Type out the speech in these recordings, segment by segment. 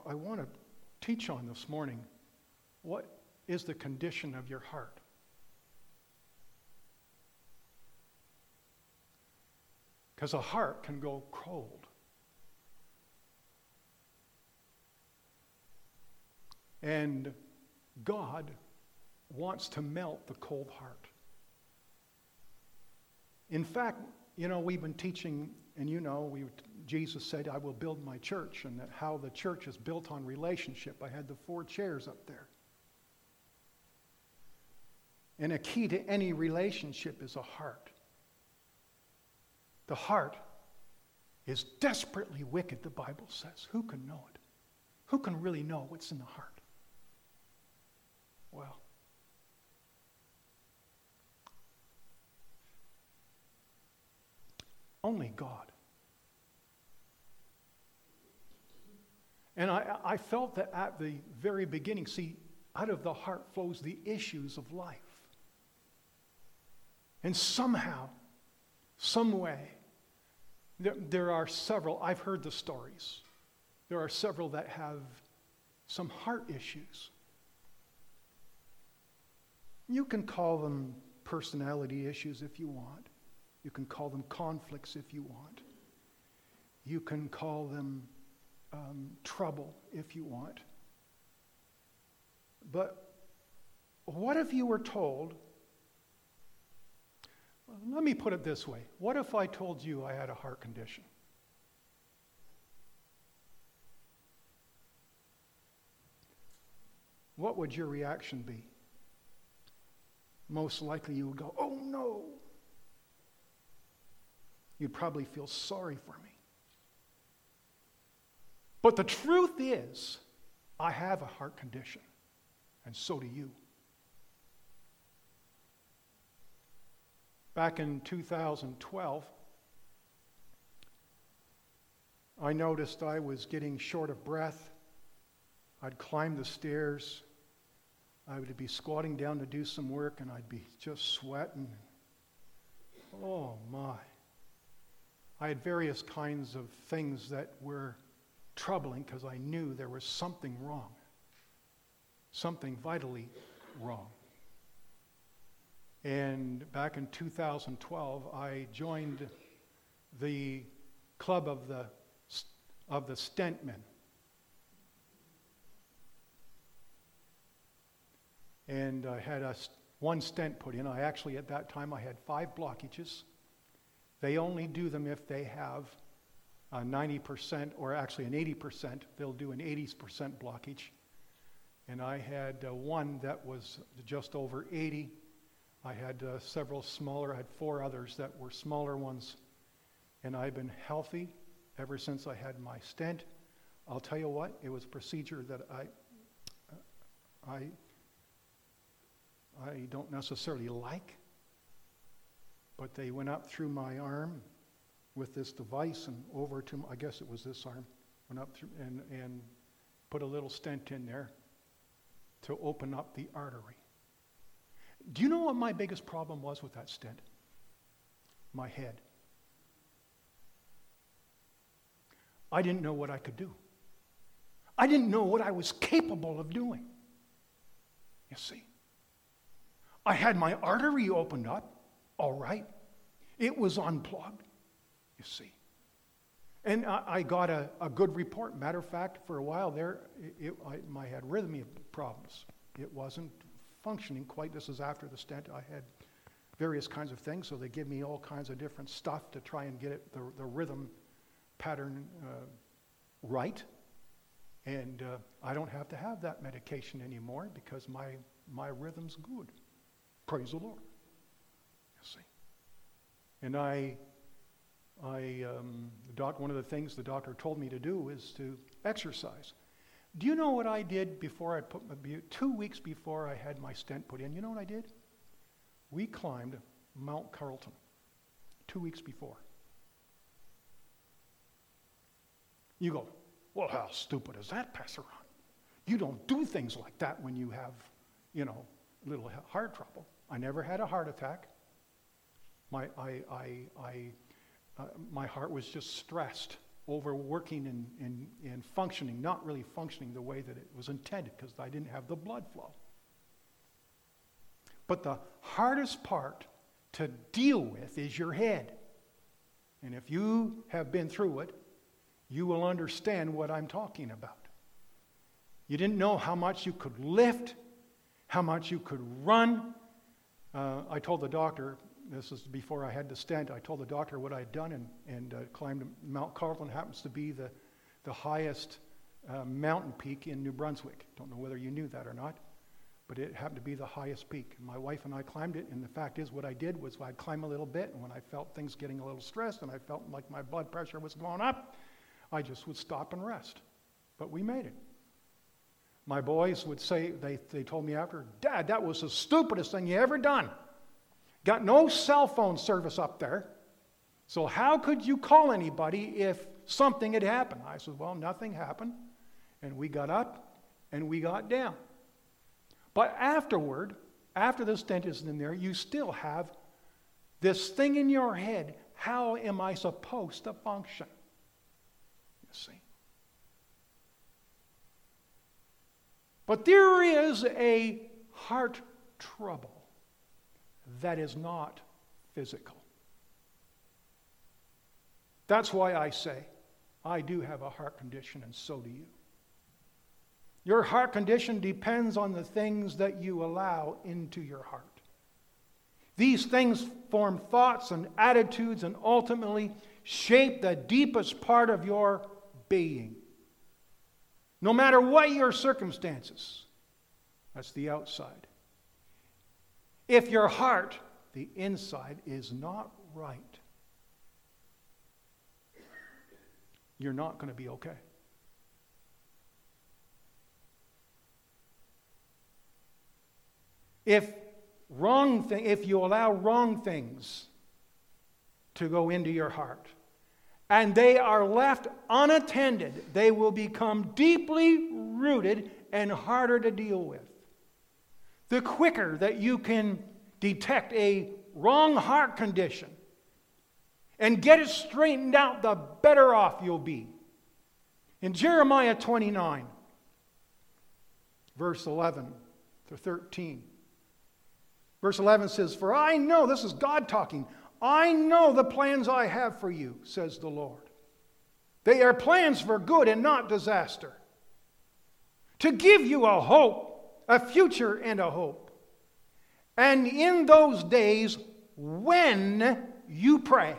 I want to teach on this morning, what is the condition of your heart? Because a heart can go cold. And God wants to melt the cold heart. In fact, we've been teaching, and Jesus said, I will build my church, and that how the church is built on relationship. I had the 4 chairs up there. And a key to any relationship is a heart. The heart is desperately wicked, the Bible says. Who can know it? Who can really know what's in the heart? Well, only God. And I felt that at the very beginning, see, out of the heart flows the issues of life. And somehow, some way, there are several, I've heard the stories, there are several that have some heart issues. You can call them personality issues if you want. You can call them conflicts if you want. You can call them trouble if you want. But what if you were told, well, let me put it this way. What if I told you I had a heart condition? What would your reaction be? Most likely you would go, oh no. You'd probably feel sorry for me. But the truth is, I have a heart condition, and so do you. Back in 2012, I noticed I was getting short of breath. I'd climb the stairs. I would be squatting down to do some work, and I'd be just sweating. Oh my. I had various kinds of things that were troubling because I knew there was something wrong. Something vitally wrong. And back in 2012, I joined the club of the stent men. And I had one stent put in. At that time, I had 5 blockages. They only do them if they have a 90%, or actually an 80%. They'll do an 80% blockage. And I had one that was just over 80. I had several smaller. I had 4 others that were smaller ones. And I've been healthy ever since I had my stent. I'll tell you what, it was a procedure that I don't necessarily like, but they went up through my arm with this device and over to, I guess it was this arm, went up through and put a little stent in there to open up the artery. Do you know what my biggest problem was with that stent? My head. I didn't know what I could do. I didn't know what I was capable of doing. You see. I had my artery opened up, all right. It was unplugged, you see. And I got a good report. Matter of fact, for a while there, I had arrhythmia problems. It wasn't functioning quite. This is after the stent. I had various kinds of things, so they give me all kinds of different stuff to try and get the rhythm pattern right. And I don't have to have that medication anymore because my rhythm's good. Praise the Lord. You see. And one of the things the doctor told me to do is to exercise. Do you know what I did before 2 weeks before I had my stent put in? You know what I did? We climbed Mount Carlton 2 weeks before. You go, well, how stupid is that, Pastor Ron? You don't do things like that when you have, little heart trouble. I never had a heart attack. My heart was just stressed. overworking and functioning, not really functioning the way that it was intended because I didn't have the blood flow. But the hardest part to deal with is your head. And if you have been through it, you will understand what I'm talking about. You didn't know how much you could lift, how much you could run. I told the doctor, this is before I had the stent, I told the doctor what I had done and climbed Mount Carleton. Happens to be the highest mountain peak in New Brunswick. Don't know whether you knew that or not, but it happened to be the highest peak. My wife and I climbed it, and the fact is what I did was I'd climb a little bit, and when I felt things getting a little stressed and I felt like my blood pressure was going up, I just would stop and rest. But we made it. My boys would say, they told me after, Dad, that was the stupidest thing you ever done. Got no cell phone service up there. So how could you call anybody if something had happened? I said, well, nothing happened. And we got up and we got down. But afterward, after the stent is in there, you still have this thing in your head. How am I supposed to function? You see. But there is a heart trouble that is not physical. That's why I say, I do have a heart condition, and so do you. Your heart condition depends on the things that you allow into your heart. These things form thoughts and attitudes and ultimately shape the deepest part of your being. No matter what your circumstances, that's the outside. If your heart, the inside, is not right, you're not going to be okay. If you allow wrong things to go into your heart, and they are left unattended, they will become deeply rooted and harder to deal with. The quicker that you can detect a wrong heart condition and get it straightened out, the better off you'll be. In Jeremiah 29, verse 11 to 13, verse 11 says, "For I know," this is God talking, "I know the plans I have for you, says the Lord. They are plans for good and not disaster, to give you a hope, a future and a hope. And in those days, when you pray,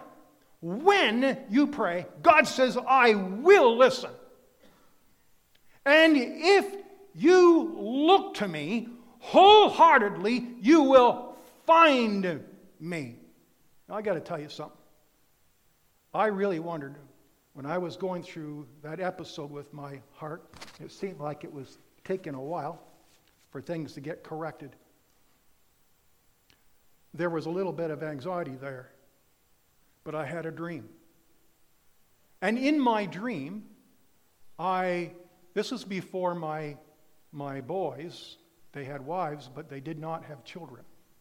God says, I will listen. And if you look to me wholeheartedly, you will find me." Now, I got to tell you something. I really wondered when I was going through that episode with my heart, it seemed like it was taking a while for things to get corrected. There was a little bit of anxiety there, but I had a dream. And in my dream, this is before my boys, they had wives, but they did not have children.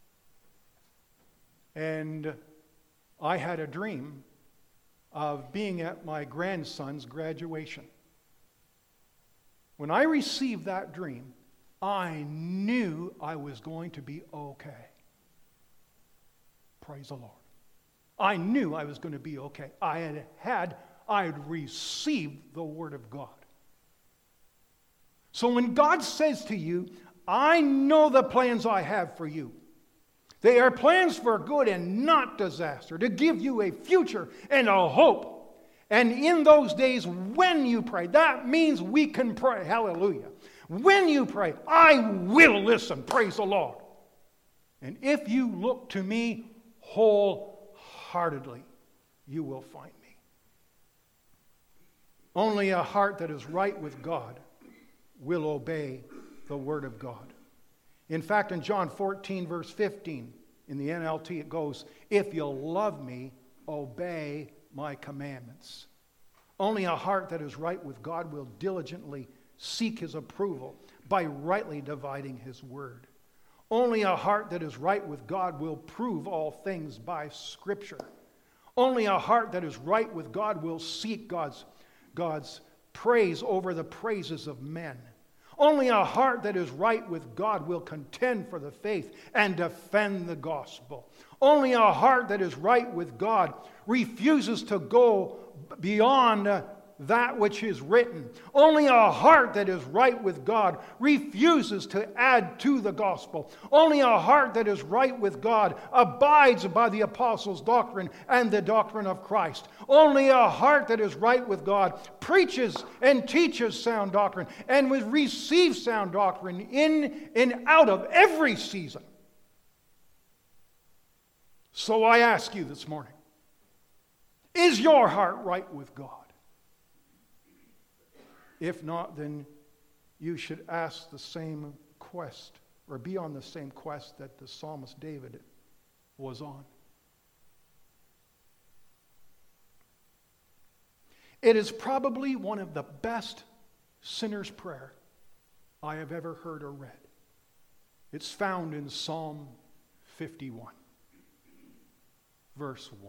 And I had a dream of being at my grandson's graduation. When I received that dream, I knew I was going to be okay. Praise the Lord. I knew I was going to be okay. I had received the Word of God. So when God says to you, I know the plans I have for you. They are plans for good and not disaster, to give you a future and a hope. And in those days when you pray, that means we can pray. Hallelujah. When you pray, I will listen. Praise the Lord. And if you look to me wholeheartedly, you will find me. Only a heart that is right with God will obey the Word of God. In fact, in John 14, verse 15, in the NLT, it goes, "If you love me, obey my commandments." Only a heart that is right with God will diligently seek His approval by rightly dividing His Word. Only a heart that is right with God will prove all things by Scripture. Only a heart that is right with God will seek God's praise over the praises of men. Only a heart that is right with God will contend for the faith and defend the gospel. Only a heart that is right with God refuses to go beyond that which is written. Only a heart that is right with God refuses to add to the gospel. Only a heart that is right with God abides by the apostles' doctrine and the doctrine of Christ. Only a heart that is right with God preaches and teaches sound doctrine and receives sound doctrine in and out of every season. So I ask you this morning, is your heart right with God? If not, then you should ask the same quest, or be on the same quest that the psalmist David was on. It is probably one of the best sinner's prayer I have ever heard or read. It's found in Psalm 51, verse 1.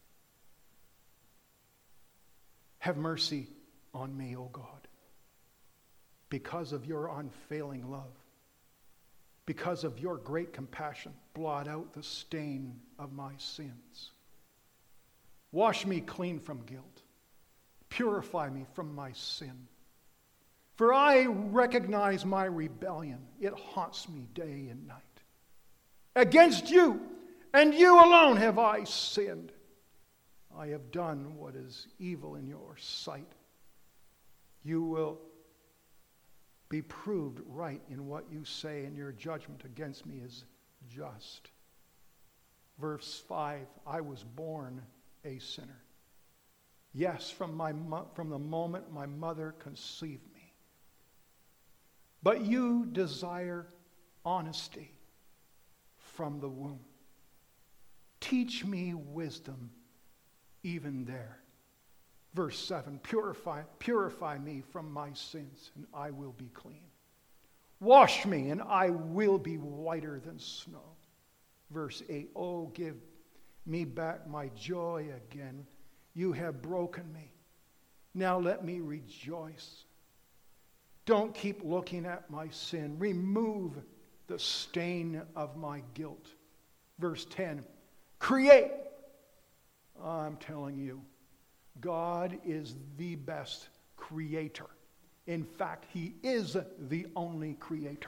Have mercy on me, O God, because of your unfailing love. Because of your great compassion, blot out the stain of my sins. Wash me clean from guilt. Purify me from my sin. For I recognize my rebellion. It haunts me day and night. Against you, and you alone have I sinned. I have done what is evil in your sight. You will be proved right in what you say, and your judgment against me is just. Verse 5, I was born a sinner. Yes, from the moment my mother conceived me. But you desire honesty from the womb. Teach me wisdom even there. Verse 7, purify me from my sins, and I will be clean. Wash me, and I will be whiter than snow. Verse 8, oh, give me back my joy again. You have broken me. Now let me rejoice. Don't keep looking at my sin. Remove the stain of my guilt. Verse 10, create. I'm telling you, God is the best creator. In fact, He is the only creator.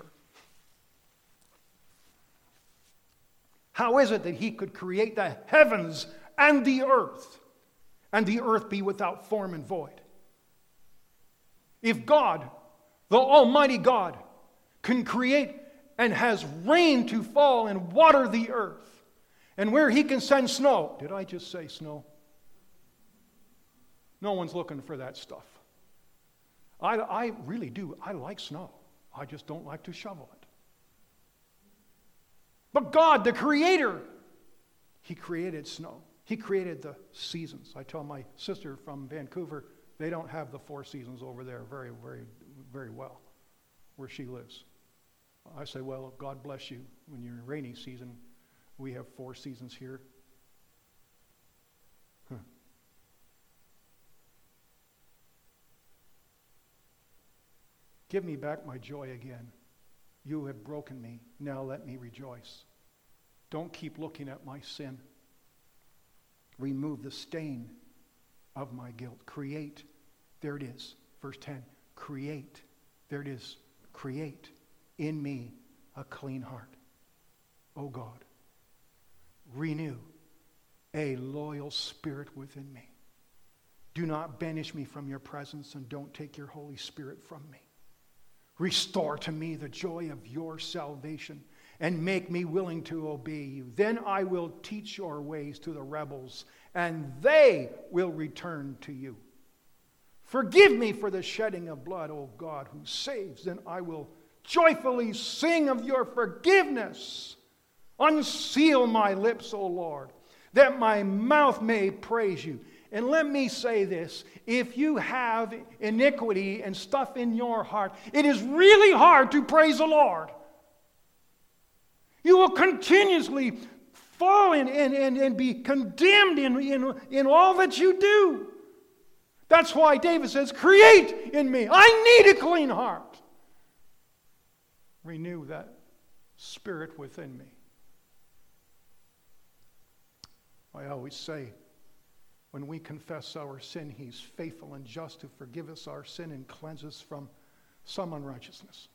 How is it that He could create the heavens and the earth be without form and void? If God, the Almighty God, can create and has rain to fall and water the earth, and where He can send snow, did I just say snow? No one's looking for that stuff. I really do. I like snow. I just don't like to shovel it. But God, the Creator, He created snow. He created the seasons. I tell my sister from Vancouver, they don't have the 4 seasons over there very, very, very well, where she lives. I say, well, God bless you. When you're in rainy season, we have 4 seasons here. Give me back my joy again. You have broken me. Now let me rejoice. Don't keep looking at my sin. Remove the stain of my guilt. Create. There it is. Verse 10. Create. There it is. Create in me a clean heart. O God, renew a loyal spirit within me. Do not banish me from your presence, and don't take your Holy Spirit from me. Restore to me the joy of your salvation, and make me willing to obey you. Then I will teach your ways to the rebels, and they will return to you. Forgive me for the shedding of blood, O God, who saves. Then I will joyfully sing of your forgiveness. Unseal my lips, O Lord, that my mouth may praise you. And let me say this, if you have iniquity and stuff in your heart, it is really hard to praise the Lord. You will continuously fall and be condemned in all that you do. That's why David says, create in me. I need a clean heart. Renew that spirit within me. I always say, when we confess our sin, He's faithful and just to forgive us our sin and cleanse us from some unrighteousness.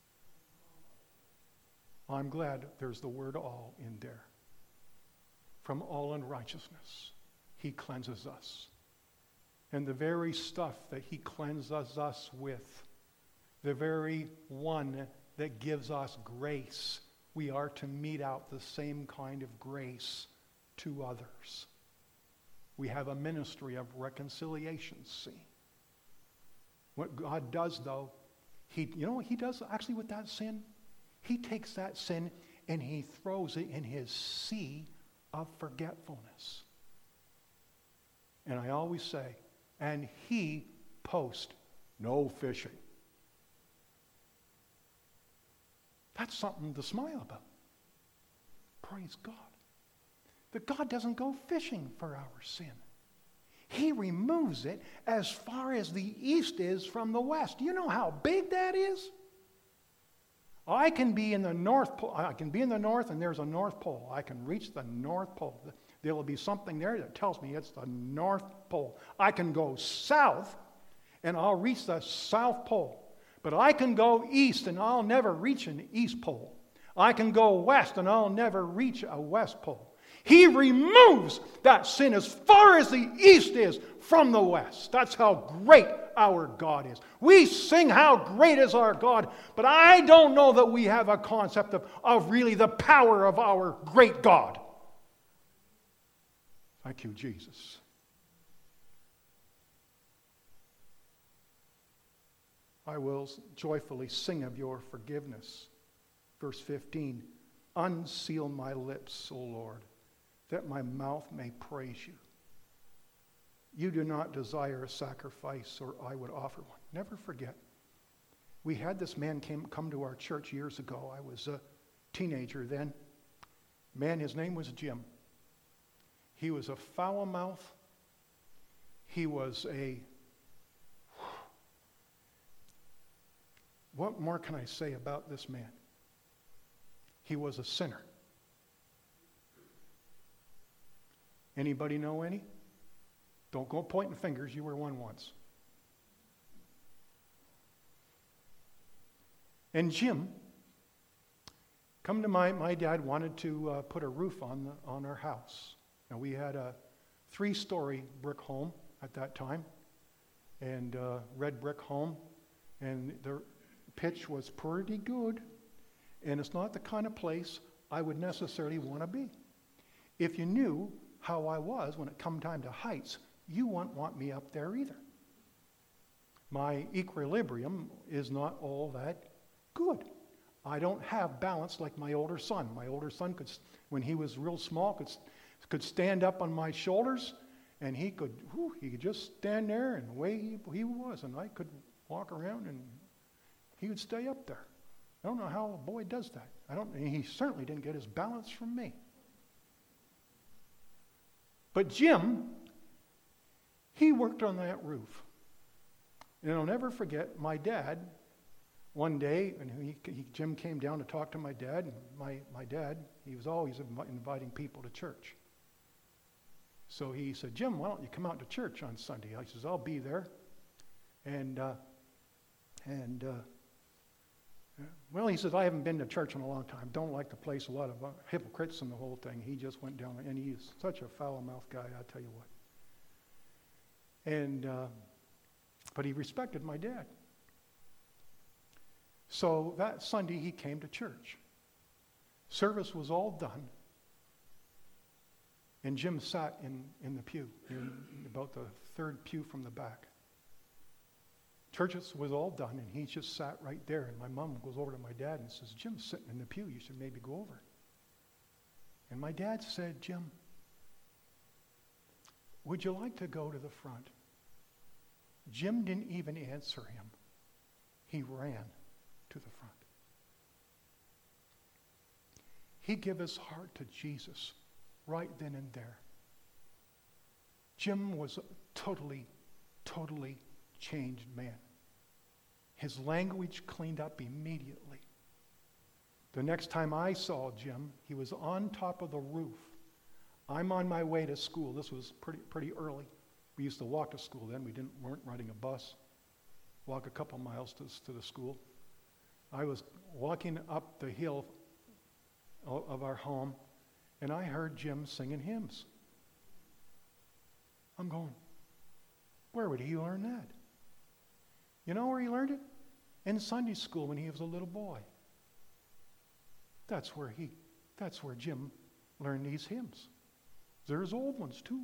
I'm glad there's the word all in there. From all unrighteousness, He cleanses us. And the very stuff that He cleanses us with, the very one that gives us grace, we are to mete out the same kind of grace to others. We have a ministry of reconciliation, see. What God does, though, you know what He does actually with that sin? He takes that sin and He throws it in His sea of forgetfulness. And I always say, and He posts no fishing. That's something to smile about. Praise God. That God doesn't go fishing for our sin. He removes it as far as the east is from the west. Do you know how big that is? I can be in the North Pole. I can be in the north and there's a North Pole. I can reach the North Pole. There will be something there that tells me it's the North Pole. I can go south and I'll reach the South Pole. But I can go east and I'll never reach an East Pole. I can go west and I'll never reach a West Pole. He removes that sin as far as the east is from the west. That's how great our God is. We sing how great is our God, but I don't know that we have a concept of really the power of our great God. Thank you, Jesus. I will joyfully sing of your forgiveness. Verse 15, unseal my lips, O Lord, that my mouth may praise you. You do not desire a sacrifice, or I would offer one. Never forget. We had this man come to our church years ago. I was a teenager then. Man, his name was Jim. He was a foul mouth. He was what more can I say about this man? He was a sinner. Anybody know any? Don't go pointing fingers. You were one once. And Jim, come to my dad wanted to put a roof on our house. Now we had a 3-story brick home at that time, and red brick home, and the pitch was pretty good, and it's not the kind of place I would necessarily want to be. If you knew how I was when it come time to heights, you wouldn't want me up there either. My equilibrium is not all that good. I don't have balance like my older son. My older son could, when he was real small, could stand up on my shoulders, and he could just stand there, and the way he was, and I could walk around, and he would stay up there. I don't know how a boy does that. He certainly didn't get his balance from me. But Jim, he worked on that roof. And I'll never forget my dad, one day, and Jim came down to talk to my dad, and my dad, he was always inviting people to church. So he said, Jim, why don't you come out to church on Sunday? I says, I'll be there. Well, he says, I haven't been to church in a long time. Don't like the place, a lot of hypocrites and the whole thing. He just went down, and he is such a foul-mouthed guy, I tell you what. But he respected my dad. So that Sunday, he came to church. Service was all done, and Jim sat in the pew, about the third pew from the back. Church was all done, and he just sat right there. And my mom goes over to my dad and says, Jim's sitting in the pew. You should maybe go over. And my dad said, Jim, would you like to go to the front? Jim didn't even answer him. He ran to the front. He gave his heart to Jesus right then and there. Jim was a totally changed man. His language cleaned up immediately. The next time I saw Jim, he was on top of the roof. I'm on my way to school. This was pretty early. We used to walk to school then. We weren't riding a bus. Walk a couple miles to the school. I was walking up the hill of our home, and I heard Jim singing hymns. I'm going, where would he learn that? You know where he learned it? In Sunday school when he was a little boy. That's where Jim learned these hymns. There's old ones too.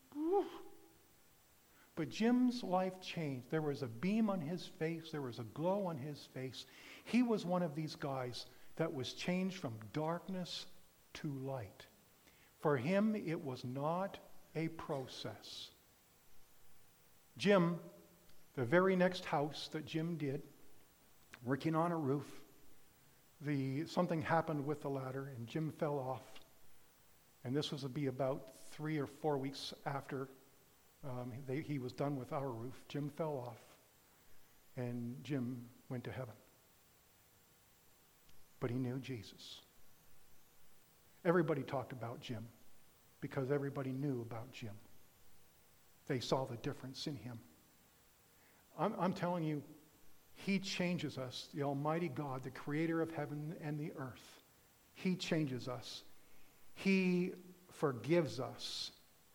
But Jim's life changed. There was a beam on his face. There was a glow on his face. He was one of these guys that was changed from darkness to light. For him, it was not a process. Jim, the very next house that Jim did, working on a roof, something happened with the ladder and Jim fell off. And this was to be about 3 or 4 weeks after he was done with our roof. Jim fell off and Jim went to heaven. But he knew Jesus. Everybody talked about Jim because everybody knew about Jim. They saw the difference in him. I'm telling you, he changes us, the Almighty God, the creator of heaven and the earth. He changes us. He forgives us.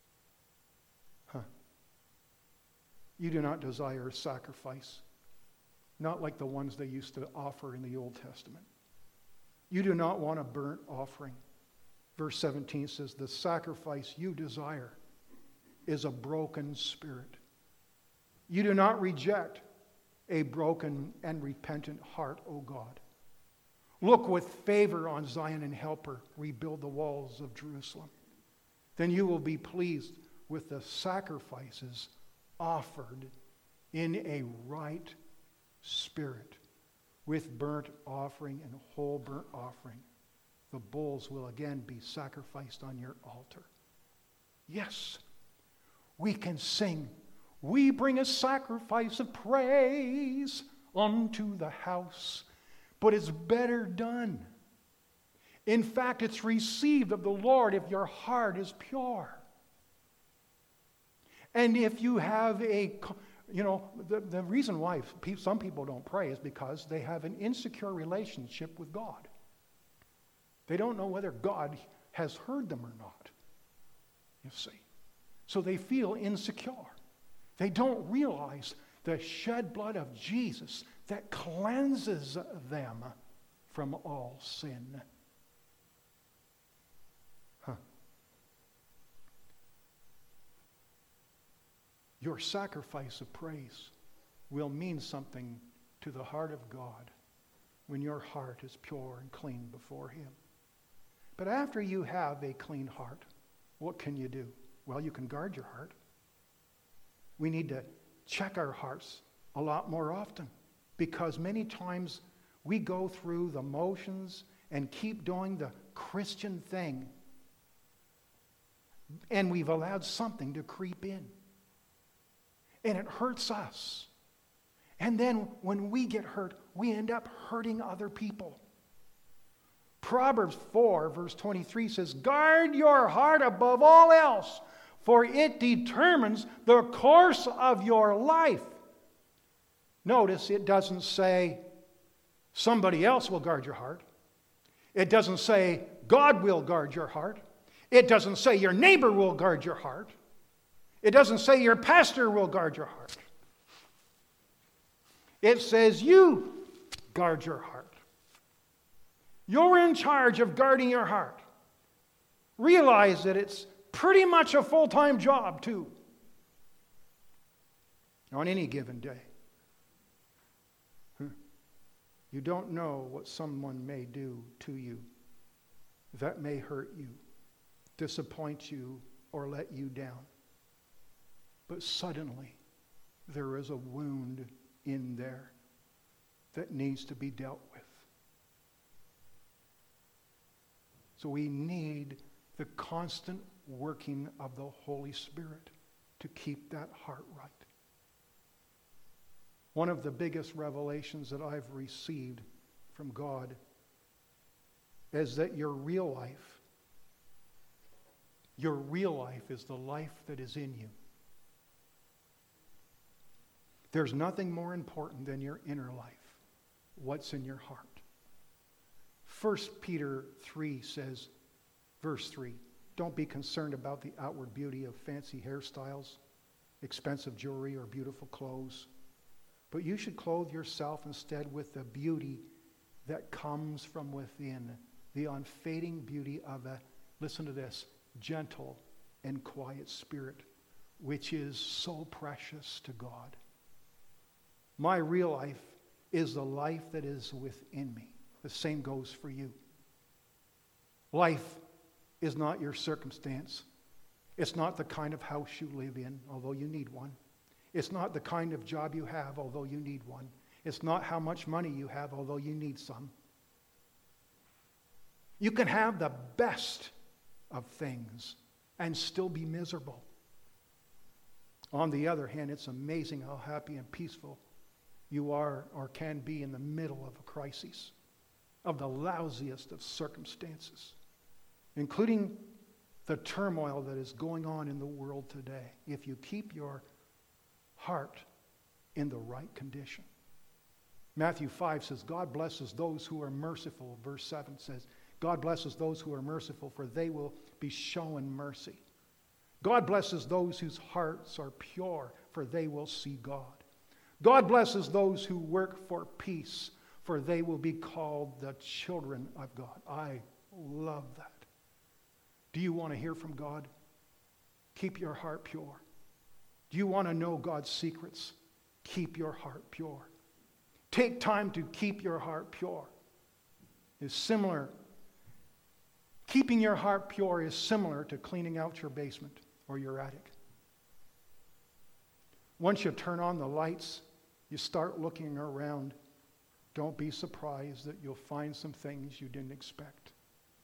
You do not desire a sacrifice, not like the ones they used to offer in the Old Testament. You do not want a burnt offering. Verse 17 says, the sacrifice you desire is a broken spirit. You do not reject a broken and repentant heart, O God. Look with favor on Zion and help her rebuild the walls of Jerusalem. Then you will be pleased with the sacrifices offered in a right spirit, with burnt offering and whole burnt offering. The bulls will again be sacrificed on your altar. Yes, we can sing, we bring a sacrifice of praise unto the house, but it's better done. In fact, it's received of the Lord if your heart is pure. And if you have the reason why some people don't pray is because they have an insecure relationship with God. They don't know whether God has heard them or not, you see. So they feel insecure. They don't realize the shed blood of Jesus that cleanses them from all sin. Your sacrifice of praise will mean something to the heart of God when your heart is pure and clean before Him. But after you have a clean heart, what can you do? Well, you can guard your heart. We need to check our hearts a lot more often because many times we go through the motions and keep doing the Christian thing, and we've allowed something to creep in. And it hurts us. And then when we get hurt, we end up hurting other people. Proverbs 4, verse 23 says, guard your heart above all else, for it determines the course of your life. Notice it doesn't say somebody else will guard your heart. It doesn't say God will guard your heart. It doesn't say your neighbor will guard your heart. It doesn't say your pastor will guard your heart. It says you guard your heart. You're in charge of guarding your heart. Realize that it's pretty much a full-time job, too, on any given day. You don't know what someone may do to you that may hurt you, disappoint you, or let you down. But suddenly, there is a wound in there that needs to be dealt with. So we need the constant working of the Holy Spirit to keep that heart right. One of the biggest revelations that I've received from God is that your real life is the life that is in you. There's nothing more important than your inner life, what's in your heart. 1 Peter 3 says, verse 3, don't be concerned about the outward beauty of fancy hairstyles, expensive jewelry, or beautiful clothes, but you should clothe yourself instead with the beauty that comes from within, the unfading beauty of a, listen to this, gentle and quiet spirit, which is so precious to God. My real life is the life that is within me. The same goes for you. Life is not your circumstance. It's not the kind of house you live in, although you need one. It's not the kind of job you have, although you need one. It's not how much money you have, although you need some. You can have the best of things and still be miserable. On the other hand, it's amazing how happy and peaceful you are or can be in the middle of a crisis, of the lousiest of circumstances, including the turmoil that is going on in the world today, if you keep your heart in the right condition. Matthew 5 says, God blesses those who are merciful. Verse 7 says, God blesses those who are merciful, for they will be shown mercy. God blesses those whose hearts are pure, for they will see God. God blesses those who work for peace, for they will be called the children of God. I love that. Do you want to hear from God? Keep your heart pure. Do you want to know God's secrets? Keep your heart pure. Take time to keep your heart pure. It's similar. Keeping your heart pure is similar to cleaning out your basement or your attic. Once you turn on the lights, you start looking around. Don't be surprised that you'll find some things you didn't expect.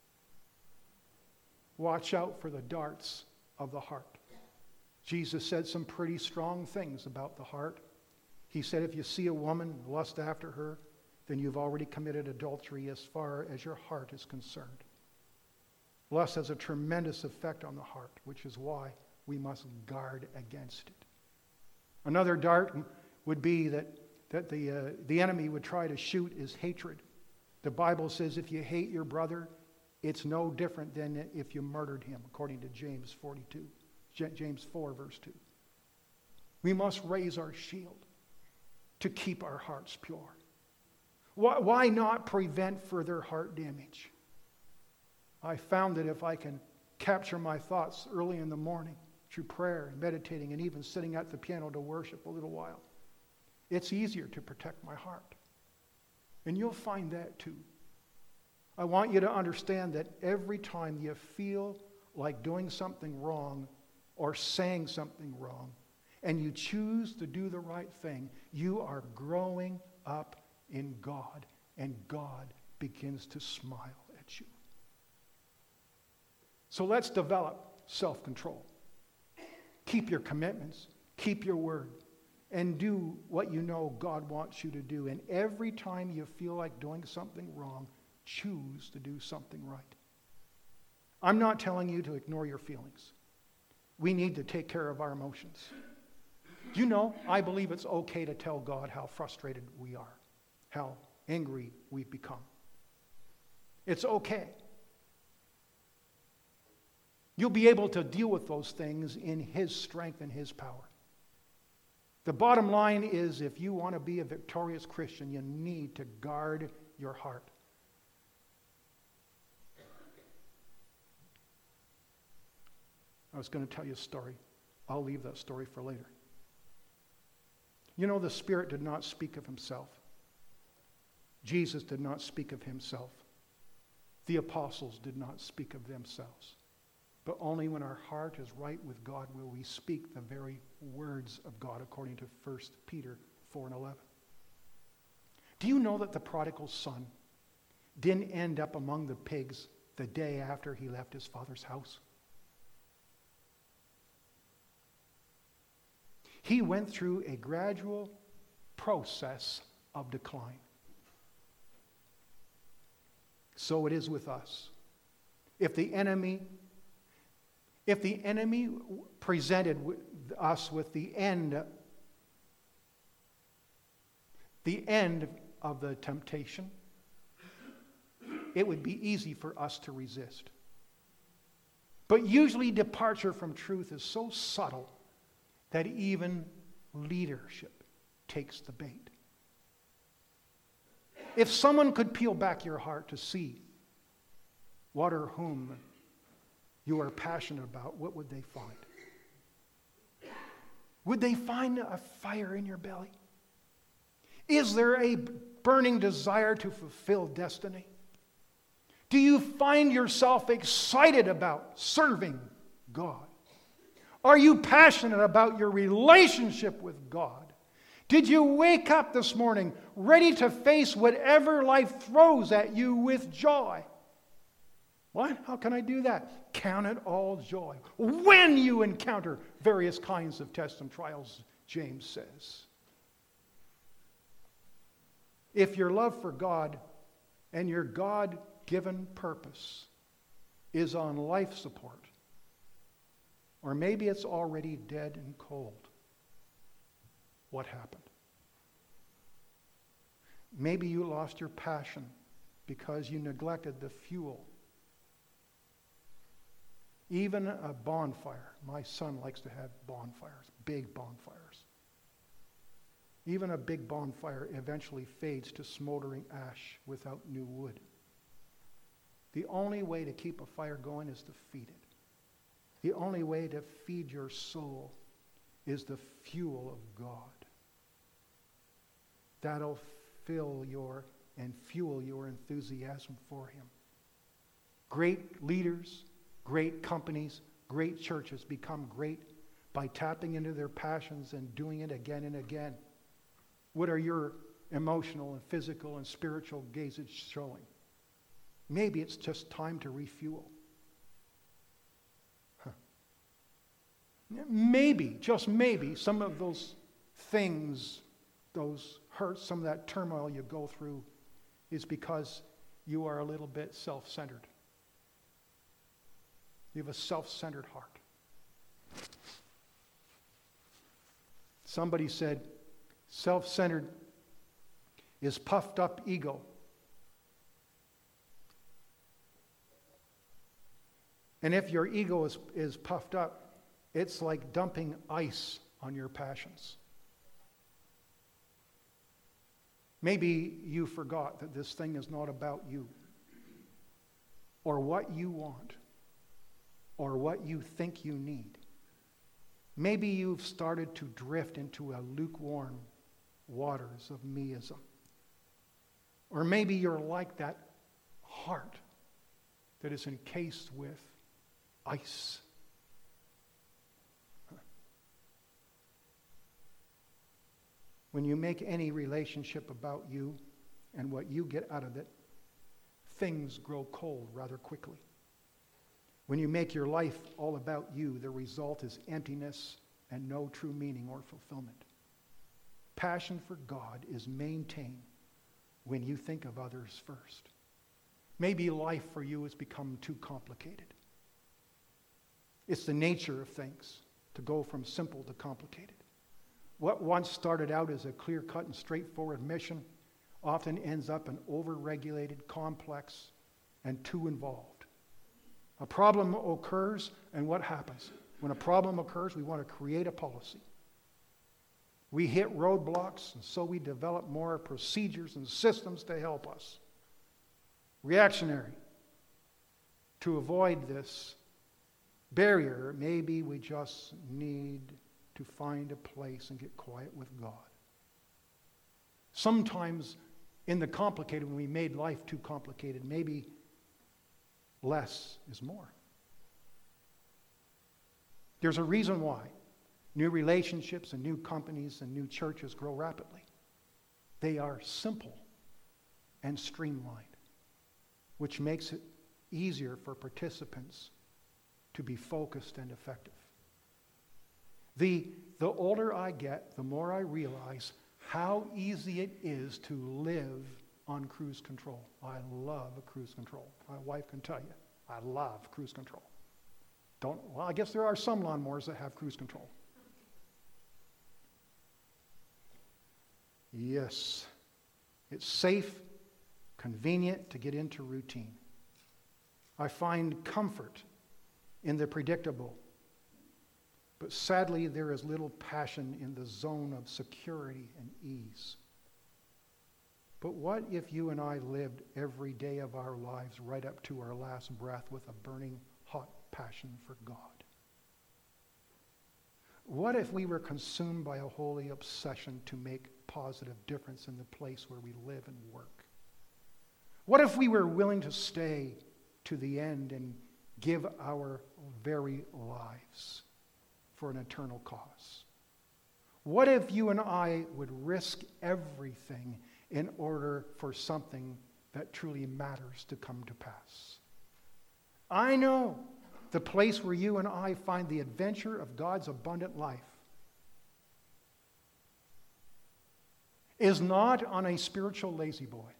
Watch out for the darts of the heart. Jesus said some pretty strong things about the heart. He said, if you see a woman, lust after her, then you've already committed adultery as far as your heart is concerned. Lust has a tremendous effect on the heart, which is why we must guard against it. Another dart would be that the enemy would try to shoot is hatred. The Bible says if you hate your brother, it's no different than if you murdered him, according to James 4, verse 2. We must raise our shield to keep our hearts pure. Why not prevent further heart damage? I found that if I can capture my thoughts early in the morning through prayer and meditating and even sitting at the piano to worship a little while, it's easier to protect my heart. And you'll find that too. I want you to understand that every time you feel like doing something wrong or saying something wrong, and you choose to do the right thing, you are growing up in God, and God begins to smile at you. So let's develop self-control. Keep your commitments, keep your word, and do what you know God wants you to do. And every time you feel like doing something wrong, choose to do something right. I'm not telling you to ignore your feelings. We need to take care of our emotions. You know, I believe it's okay to tell God how frustrated we are, how angry we've become. It's okay. You'll be able to deal with those things in His strength and His power. The bottom line is, if you want to be a victorious Christian, you need to guard your heart. I was going to tell you a story. I'll leave that story for later. You know, the Spirit did not speak of Himself. Jesus did not speak of Himself. The apostles did not speak of themselves. But only when our heart is right with God will we speak the very words of God, according to 1 Peter 4:11. Do you know that the prodigal son didn't end up among the pigs the day after he left his father's house? He went through a gradual process of decline. So it is with us. If the enemy presented us with the end of the temptation, it would be easy for us to resist. But usually departure from truth is so subtle that even leadership takes the bait. If someone could peel back your heart to see what or whom you are passionate about, what would they find? Would they find a fire in your belly? Is there a burning desire to fulfill destiny? Do you find yourself excited about serving God? Are you passionate about your relationship with God? Did you wake up this morning ready to face whatever life throws at you with joy? What? How can I do that? Count it all joy when you encounter various kinds of tests and trials, James says. If your love for God and your God-given purpose is on life support, or maybe it's already dead and cold, what happened? Maybe you lost your passion because you neglected the fuel. Even a bonfire. My son likes to have bonfires, big bonfires. Even a big bonfire eventually fades to smoldering ash without new wood. The only way to keep a fire going is to feed it. The only way to feed your soul is the fuel of God. That'll fill and fuel your enthusiasm for Him. Great leaders, great companies, great churches become great by tapping into their passions and doing it again and again. What are your emotional and physical and spiritual gauges showing? Maybe it's just time to refuel. Maybe, just maybe, some of those things, those hurts, some of that turmoil you go through is because you are a little bit self-centered. You have a self-centered heart. Somebody said, self-centered is puffed up ego. And if your ego is puffed up, it's like dumping ice on your passions. Maybe you forgot that this thing is not about you, or what you want, or what you think you need. Maybe you've started to drift into a lukewarm waters of meism. Or maybe you're like that heart that is encased with ice. When you make any relationship about you and what you get out of it, things grow cold rather quickly. When you make your life all about you, the result is emptiness and no true meaning or fulfillment. Passion for God is maintained when you think of others first. Maybe life for you has become too complicated. It's the nature of things to go from simple to complicated. What once started out as a clear-cut and straightforward mission often ends up an over-regulated, complex, and too involved. A problem occurs, and what happens? When a problem occurs, we want to create a policy. We hit roadblocks, and so we develop more procedures and systems to help us. Reactionary. To avoid this barrier, maybe we just need to find a place and get quiet with God. Sometimes in the complicated, when we made life too complicated, maybe less is more. There's a reason why new relationships and new companies and new churches grow rapidly. They are simple and streamlined, which makes it easier for participants to be focused and effective. The older I get, the more I realize how easy it is to live on cruise control. I love cruise control. My wife can tell you, I love cruise control. I guess there are some lawnmowers that have cruise control. Yes, it's safe, convenient to get into routine. I find comfort in the predictable. But sadly, there is little passion in the zone of security and ease. But what if you and I lived every day of our lives right up to our last breath with a burning, hot passion for God? What if we were consumed by a holy obsession to make positive difference in the place where we live and work? What if we were willing to stay to the end and give our very lives for an eternal cause? What if you and I would risk everything in order for something that truly matters to come to pass? I know the place where you and I find the adventure of God's abundant life is not on a spiritual lazy boy,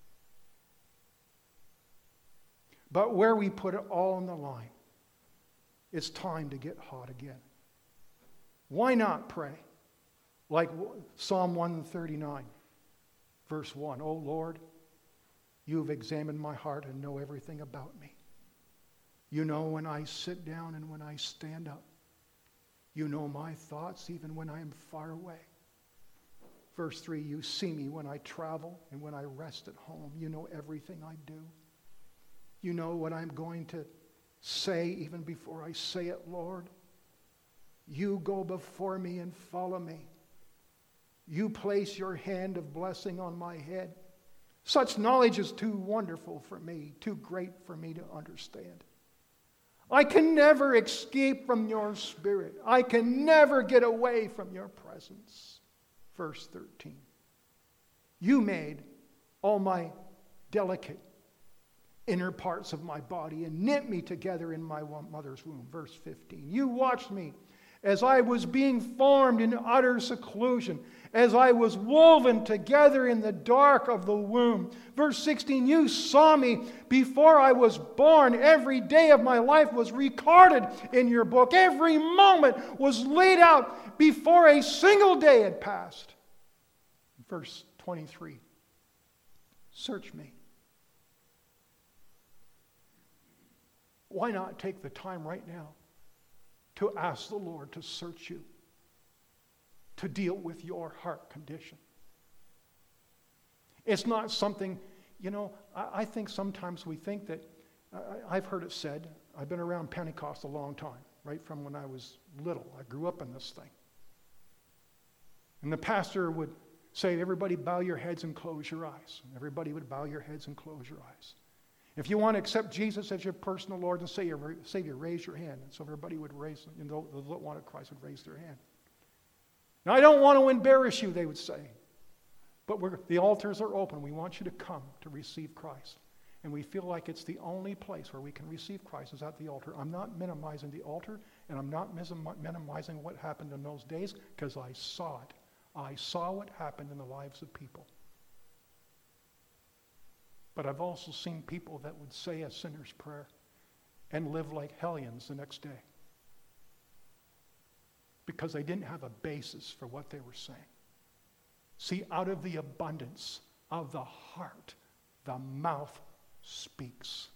but where we put it all on the line. It's time to get hot again. Why not pray? Like Psalm 139, verse 1. "O Lord, you have examined my heart and know everything about me. You know when I sit down and when I stand up. You know my thoughts even when I am far away." Verse 3, "You see me when I travel and when I rest at home. You know everything I do. You know what I'm going to say even before I say it, Lord. You go before me and follow me. You place your hand of blessing on my head. Such knowledge is too wonderful for me, too great for me to understand. I can never escape from your spirit. I can never get away from your presence." Verse 13. "You made all my delicate inner parts of my body and knit me together in my mother's womb." Verse 15. "You watched me as I was being formed in utter seclusion, as I was woven together in the dark of the womb." Verse 16, "You saw me before I was born. Every day of my life was recorded in your book. Every moment was laid out before a single day had passed." Verse 23, "Search me." Why not take the time right now to ask the Lord to search you, to deal with your heart condition? It's not something, I think sometimes we think that, I've heard it said, I've been around Pentecost a long time, right from when I was little. I grew up in this thing. And the pastor would say, "Everybody bow your heads and close your eyes." And everybody would bow your heads and close your eyes. "If you want to accept Jesus as your personal Lord and Savior, raise your hand." And so everybody would raise, those that wanted Christ would raise their hand. "Now, I don't want to embarrass you," they would say, "but the altars are open. We want you to come to receive Christ." And we feel like it's the only place where we can receive Christ is at the altar. I'm not minimizing the altar, and I'm not minimizing what happened in those days, because I saw it. I saw what happened in the lives of people. But I've also seen people that would say a sinner's prayer and live like hellions the next day because they didn't have a basis for what they were saying. See, out of the abundance of the heart, the mouth speaks.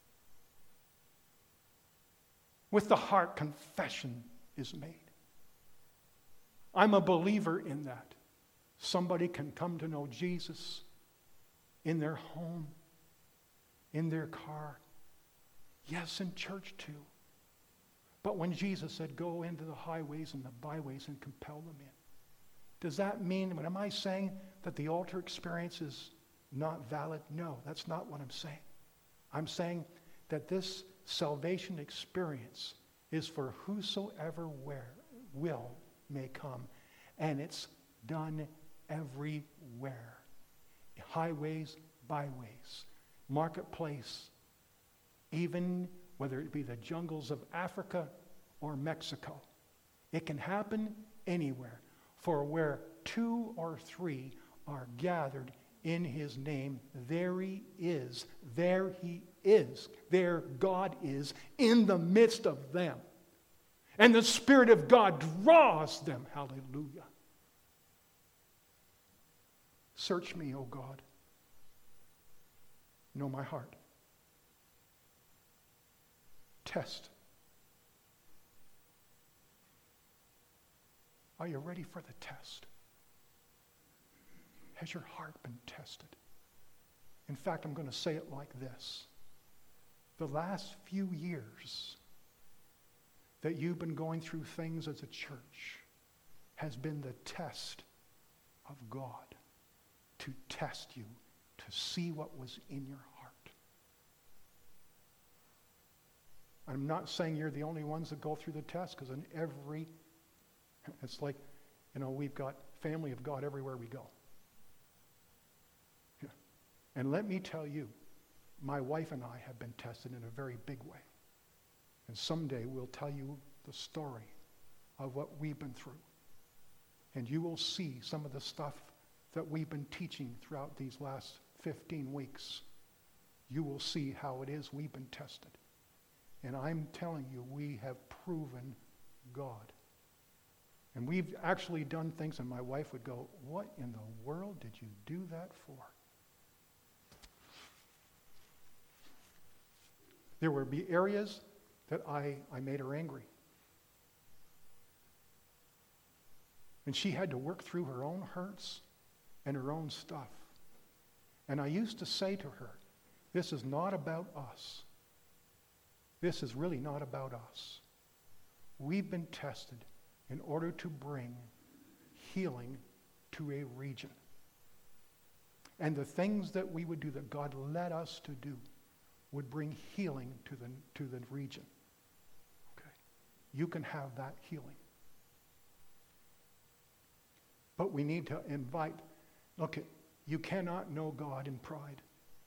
With the heart, confession is made. I'm a believer in that. Somebody can come to know Jesus in their home, in their car, yes, in church too. But when Jesus said, "Go into the highways and the byways and compel them in," does that mean, am I saying that the altar experience is not valid? No, that's not what I'm saying. I'm saying that this salvation experience is for whosoever will may come, and it's done everywhere. Highways, byways, marketplace, even whether it be the jungles of Africa or Mexico. It can happen anywhere. For where 2 or 3 are gathered in his name, there he is. There he is. There God is in the midst of them. And the Spirit of God draws them. Hallelujah. Search me, O God. Know my heart. Test. Are you ready for the test? Has your heart been tested? In fact, I'm going to say it like this. The last few years that you've been going through things as a church has been the test of God to test you, to see what was in your heart. I'm not saying you're the only ones that go through the test, because it's like, we've got family of God everywhere we go. Yeah. And let me tell you, my wife and I have been tested in a very big way. And someday we'll tell you the story of what we've been through. And you will see some of the stuff that we've been teaching throughout these last 15 weeks. You will see how it is we've been tested. And I'm telling you, we have proven God. And we've actually done things, and my wife would go, "What in the world did you do that for?" There would be areas that I made her angry. And she had to work through her own hurts and her own stuff. And I used to say to her, this is not about us. This is really not about us. We've been tested in order to bring healing to a region. And the things that we would do, that God led us to do, would bring healing to the region. Okay. You can have that healing. But we need to invite, look, you cannot know God in pride.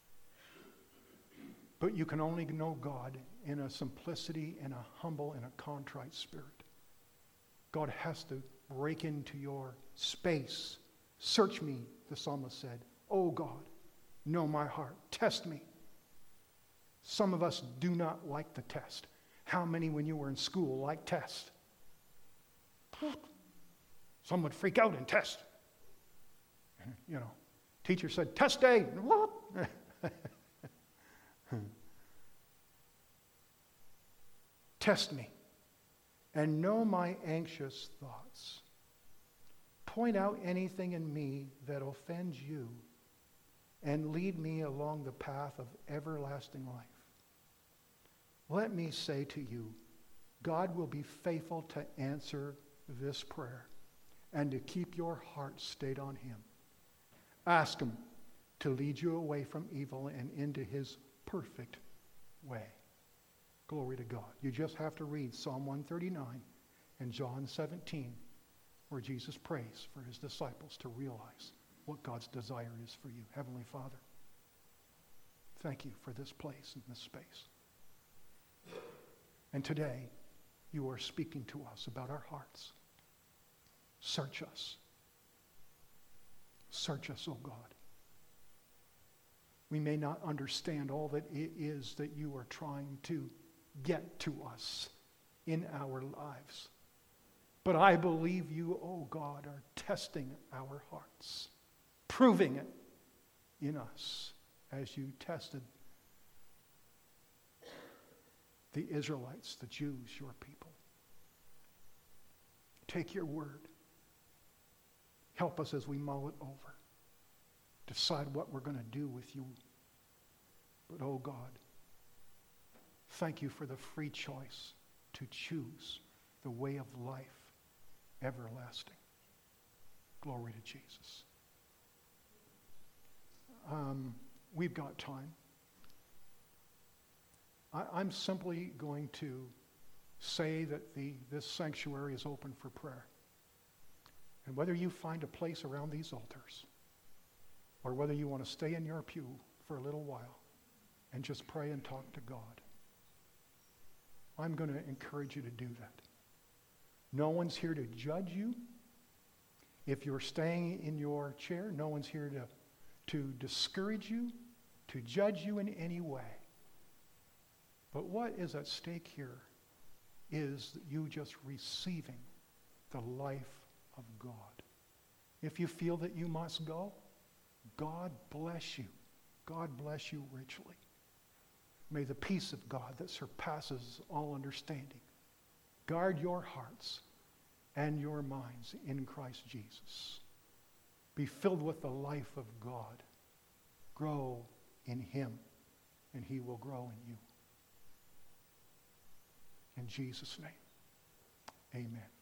But you can only know God in a simplicity and a humble and a contrite spirit. God has to break into your space. Search me, the psalmist said. Oh God, know my heart. Test me. Some of us do not like the test. How many, when you were in school, like tests? Some would freak out and test. Teacher said, test day. Test me and know my anxious thoughts. Point out anything in me that offends you and lead me along the path of everlasting life. Let me say to you, God will be faithful to answer this prayer and to keep your heart stayed on him. Ask him to lead you away from evil and into his perfect way. Glory to God. You just have to read Psalm 139 and John 17, where Jesus prays for his disciples to realize what God's desire is for you. Heavenly Father, thank you for this place and this space. And today, you are speaking to us about our hearts. Search us. Search us, O God. We may not understand all that it is that you are trying to get to us in our lives. But I believe you, O God, are testing our hearts, proving it in us as you tested the Israelites, the Jews, your people. Take your word. Help us as we mull it over. Decide what we're going to do with you. But, oh God, thank you for the free choice to choose the way of life everlasting. Glory to Jesus. We've got time. I'm simply going to say that this sanctuary is open for prayer. And whether you find a place around these altars, or whether you want to stay in your pew for a little while and just pray and talk to God, I'm going to encourage you to do that. No one's here to judge you. If you're staying in your chair, no one's here to discourage you, to judge you in any way. But what is at stake here is you just receiving the life of God. If you feel that you must go, God bless you. God bless you richly. May the peace of God that surpasses all understanding guard your hearts and your minds in Christ Jesus. Be filled with the life of God. Grow in him, and he will grow in you. In Jesus' name, amen.